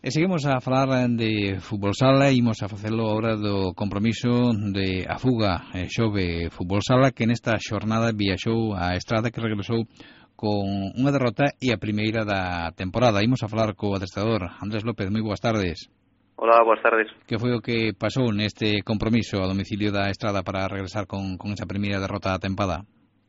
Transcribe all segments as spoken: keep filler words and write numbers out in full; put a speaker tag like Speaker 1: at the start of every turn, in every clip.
Speaker 1: E seguimos a falar de fútbol sala e imos a facelo agora do compromiso de a fuga e xove fútbol sala que nesta xornada viaxou a Estrada, que regresou con unha derrota e a primeira da temporada. Imos a falar co adestrador Andrés López. Moi boas tardes.
Speaker 2: Hola, boas tardes.
Speaker 1: Que foi o que pasou neste compromiso a domicilio da Estrada para regresar con, con esa primeira derrota da tempada?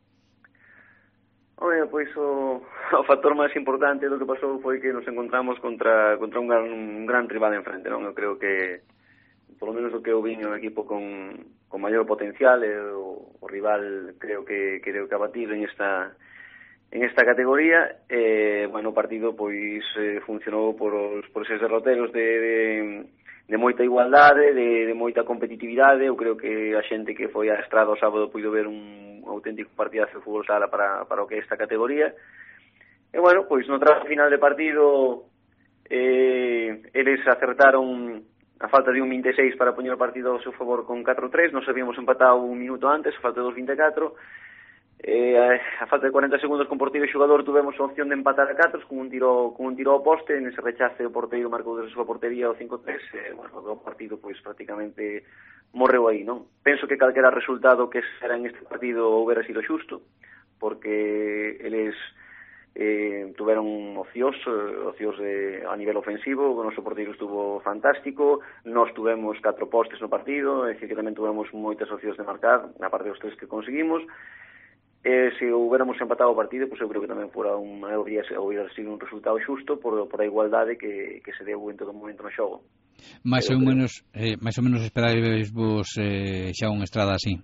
Speaker 2: Oye, pois o, o factor máis importante do que pasou foi que nos encontramos contra contra un gran, un gran rival enfrente, non? Eu creo que, por lo menos o que eu vin un equipo con, con maior potencial, e o, o rival creo que creo que abatible en esta en esta categoría. E, bueno, o partido pois eh, funcionou por os por eses derroteros de, de de moita igualdade, de, de moita competitividade. Eu creo que a xente que foi á Estrada o sábado puido ver un auténtico partidazo de fútbol sala para, para o que é esta categoría. E, bueno, pois no tramo final de partido eh, eles acertaron a falta de un vinte e seis para poñer o partido ao seu favor con catro tres. Nos habíamos empatado un minuto antes, a falta dos vinte e catro. Eh, a falta de cuarenta segundos con porteiro e xogador tuvemos a opción de empatar a catro con un tiro con un tiro ao poste. En ese rechace o porteiro marcou desde a súa portería o cinco tres. Eh, bueno, o partido pois prácticamente morreu aí, non? Penso que calquera resultado que era en este partido houbera sido xusto, porque eles eh, tuveron ocios, ocios de, a nivel ofensivo. O noso porteiro estuvo fantástico, nós tuvemos catro postes no partido, é dicir que tamén tuvemos moitas opcións de marcar, na parte dos tres que conseguimos. E se hubiéramos empatado o partido, pues eu creo que tamén fora un, hubiera sido un resultado xusto por, por a igualdade que, que se deu en todo momento no xogo.
Speaker 1: Mais ou menos, eh, máis ou menos esperáis vos eh, xa unha Estrada así?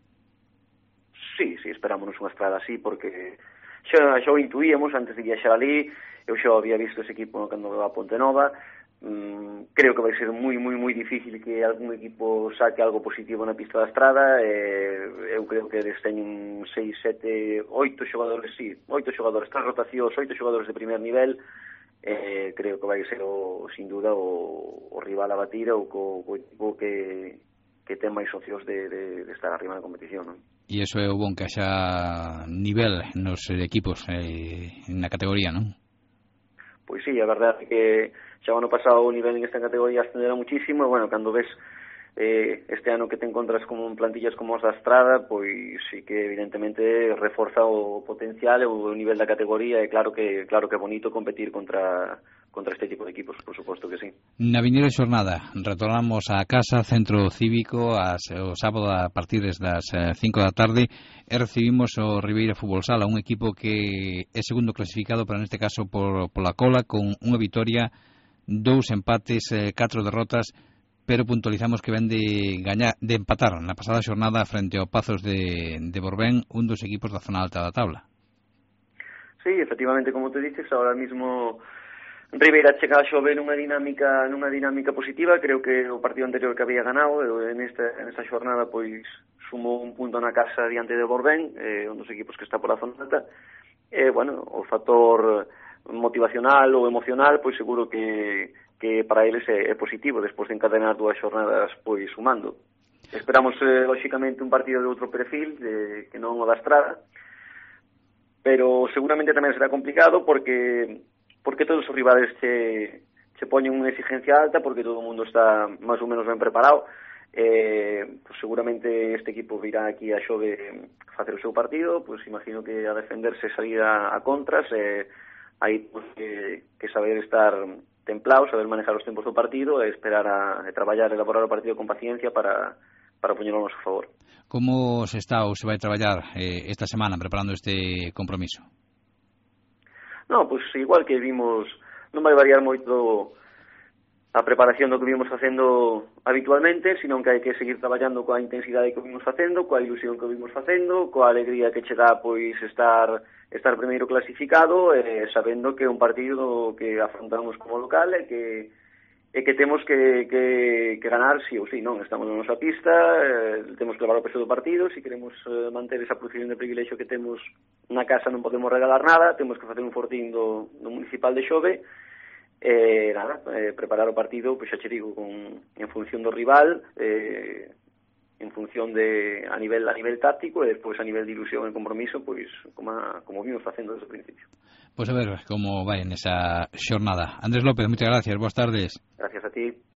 Speaker 2: Sí, sí, esperámonos unha Estrada así, porque xa, xa o intuíamos antes de viaxar ali. Eu xa había visto ese equipo cando va a Pontenova. Mm, creo que vai ser moi, moi, moi difícil que algún equipo saque algo positivo na pista da Estrada. Eh, eu creo que eles teñen seis, sete, oito xogadores, sí, oito xogadores, tres rotacións, oito xogadores de primer nivel. Eh, creo que vai ser, o, sin duda, o, o rival a batir, ou co, co equipo que, que ten máis socios de, de, de estar arriba na competición, non?
Speaker 1: E iso é o bon, que haxa nivel nos equipos eh, na categoría, non?
Speaker 2: Pois sí, a verdade é que xa o ano pasado o nivel en esta categoría ascendera muchísimo, e, bueno, cando ves eh, este ano que te encontras como en plantillas como os da Estrada, pois sí que evidentemente reforza o potencial e o nivel da categoría. E claro que claro que é bonito competir contra contra este tipo de equipos, por suposto que sí.
Speaker 1: Na vindeira xornada retornamos a casa, Centro Cívico, as, o sábado a partir das cinco da tarde, e recibimos o Ribeira Fútbol Sala, un equipo que é segundo clasificado, pero neste caso por, por la cola, con unha vitoria, dous empates, eh, catro derrotas, pero puntualizamos que ven de gañar, de empatar na pasada xornada frente ao Pazos de, de Borbén, un dos equipos da zona alta da tabla.
Speaker 2: Sí, efectivamente, como te dices, ahora mismo Ribeira chega a xove nunha dinámica nunha dinámica positiva. Creo que o partido anterior que había ganado, en esta, en esta xornada, pois sumou un punto na casa diante de Borbén, eh, un dos equipos que está por a zona alta. E, bueno, o factor motivacional ou emocional, pois seguro que, que para eles é, é positivo, despois de encadenar dúas xornadas pois sumando. Esperamos, eh, lóxicamente, un partido de outro perfil, de, que non o da Estrada, pero seguramente tamén será complicado, porque porque todos os rivales che, che poñen unha exigencia alta, porque todo o mundo está máis ou menos ben preparado. Eh, pues seguramente este equipo virá aquí a xove facer o seu partido, pues imagino que a defenderse, salir a, a contras, eh, hai pues, que, que saber estar templados, saber manejar os tempos do partido, e esperar a, a traballar, elaborar o partido con paciencia para, para poñerlo a noso favor.
Speaker 1: Como se está ou se vai traballar eh, esta semana preparando este compromiso?
Speaker 2: No, pois pues, igual que vimos, non vai variar moito a preparación do que vimos facendo habitualmente, sino que hai que seguir traballando coa intensidade que vimos facendo, coa ilusión que vimos facendo, coa alegría que che dá pois estar estar primeiro clasificado, eh, sabendo que é un partido que afrontamos como local e que e que temos que, que, que ganar sí ou sí, non? Estamos na nosa pista, eh, temos que levar o peso do partido. Se queremos eh, manter esa posición de privilexio que temos na casa, non podemos regalar nada, temos que facer un fortín do, do municipal de Xove. Eh, nada, eh, preparar o partido, pois xa che digo, con, en función do rival, eh, en función de a nivel a nivel táctico, e despois a nivel de ilusión e compromiso, pois como, a, como vimos facendo desde o principio.
Speaker 1: Pois a ver como vai nesa xornada. Andrés López, moitas gracias, boas tardes.
Speaker 2: Gracias a ti.